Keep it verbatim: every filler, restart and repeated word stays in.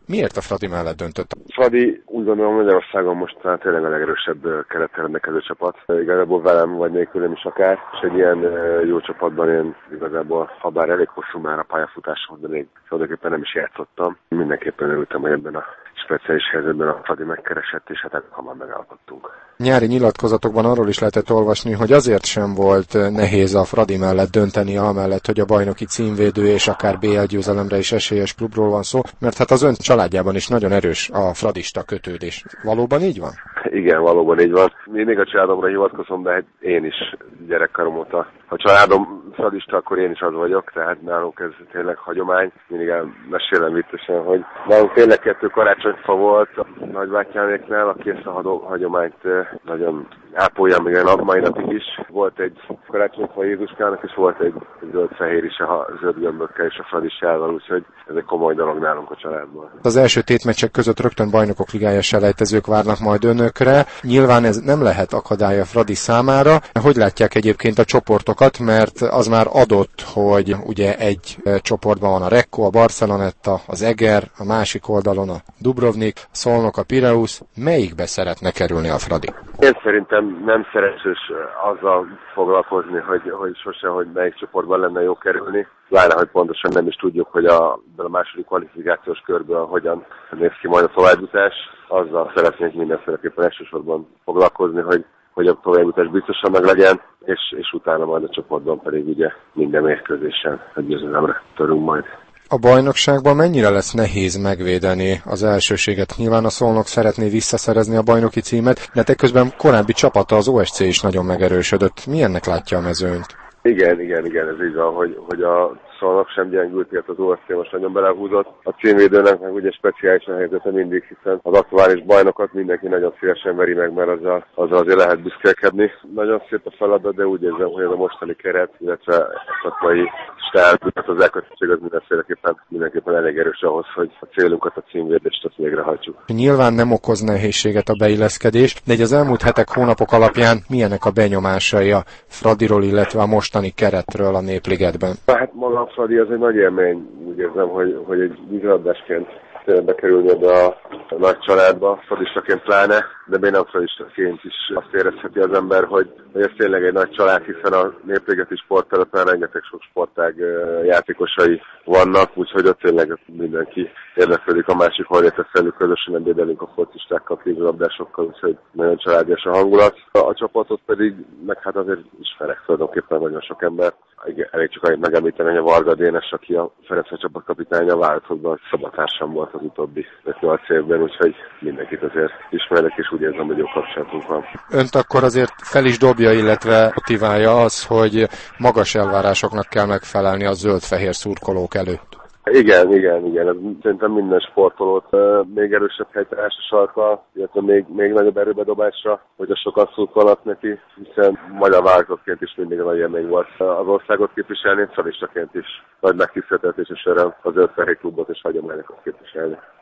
Miért a Fradi mellett döntött? Fradi úgy gondolom Magyarországon most talán tényleg a legerősebb kerettel rendelkező csapat. Igazából velem vagy nélkülem is akár, és egy ilyen jó csapatban én igazából, ha bár elég hosszú már a pályafutásom, de még tulajdonképpen nem is játszottam. Mindenképpen örültem, hogy ebben a speciális helyzetben a Fradi megkeresett, és hát hamar megállapodtunk. Nyári nyilatkozatokban arról is lehetett olvasni, hogy azért sem volt nehéz a Fradi mellett dönteni, amellett, hogy a bajnoki címvédő és akár bé el győzelemre is esélyes klubról van szó, mert hát az ön családjában is nagyon erős a fradista kötődés. Valóban így van? Igen, valóban így van. Mindig a családomra hivatkozom, de hát én is gyerekkorom óta. Ha a családom fradista, akkor én is az vagyok, tehát nálunk ez tényleg hagyomány. Mindig elmesélem viccesen, hogy nálunk tényleg kettő karácsonyfa volt a nagybátyáméknál, aki ezt a hagyományt nagyon ápolja még a mai napig is. Volt egy karácsonyfa Jézuskának, és volt egy, egy zöld-fehér is a zöld gömbökkel és a fradistával, úgyhogy ez egy komoly dolog nálunk a családban. Az első tétmeccsek között rögtön Bajnokok Ligája selejtezők várnak majd önökre. Nyilván ez nem lehet akadály a Fradi számára. Hogy látják egyébként a csoportokat, mert az már adott, hogy ugye egy csoportban van a Recco, a Barceloneta, az Eger, a másik oldalon a Dubrovnik, a Szolnok, a Pireus. Melyikbe szeretne kerülni a Fradi? Én szerintem nem szerencsés azzal foglalkozni, hogy, hogy sose, hogy melyik csoportban lenne jó kerülni. Pláne, hogy pontosan nem is tudjuk, hogy a, a második kvalifikációs körből hogyan néz ki majd a továbbjutás. Azzal szeretnénk mindenféleképpen elsősorban foglalkozni, hogy, hogy a továbbjutás biztosan meg legyen, és, és utána majd a csoportban pedig ugye minden mérkőzésen egy győzelemre törünk majd. A bajnokságban mennyire lesz nehéz megvédeni az elsőséget? Nyilván a Szolnok szeretné visszaszerezni a bajnoki címet, de ekközben korábbi csapata, az o es cé is nagyon megerősödött. Milyennek látja a mezőnyt? Igen, igen, igen, ez így van, hogy, hogy a Szolnok sem gyengült, mert az o es cé most nagyon belehúzott. A címvédőnek meg ugye speciális a helyzete mindig, hiszen az aktuális bajnokat mindenki nagyon szívesen veri meg, mert azzal, azzal azért lehet büszkélkedni. Nagyon szép a feladat, de úgy érzem, hogy ez a mostani keret, illetve a szakmai stáb, az elkötelezettség az mindenféleképpen, mindenképpen elég erős ahhoz, hogy a célunkat, a címvédést azt végrehajtsuk. Nyilván nem okoz nehézséget a beilleszkedés, de egy az elmúlt hetek, hónapok alapján milyenek a benyomásai a Fradiról, illetve a mostani keretről a Népligetben? Hát maga a Fradi az egy nagy élmény, úgy érzem, hogy, hogy egy vízilabdásként bekerülni ebbe a, a nagy családba, fradistaként pláne, de még nem fradistaként is azt érezheti az ember, hogy, hogy ez tényleg egy nagy család, hiszen a Népligeti sporttelepen rengeteg sok sportág játékosai vannak, úgyhogy ott tényleg mindenki érdeklődik a másik hajléteszelő, közösen ebédelünk a focistákkal, vízilabdásokkal, úgyhogy nagyon családias a hangulat. A, a csapatot pedig, meg hát azért ismerek tulajdonképpen nagyon sok ember. Elég csak annyit megemlíteni, hogy a Varga Dénes, aki a Ferenc csapatkapitánya, változatban szabatársam volt az utóbbi öt-nyolc évben, úgyhogy mindenkit azért ismerek, és úgy érzem, hogy jó kapcsolatunk van. Önt akkor azért fel is dobja, illetve motiválja az, hogy magas elvárásoknak kell megfelelni a zöld-fehér szurkolók előtt. Igen, igen, igen. Ez szerintem minden sportolót uh, még erősebb helytállásra sarkal, illetve még, még nagyobb erőbedobásra, hogy a sokan szurkolnak neki, hiszen magyar változatként is mindig nagy élmény volt az országot képviselni, szalistaként is nagy megtiszteltetés és öröm az zöld-fehér klubot és hagyományokat képviselni.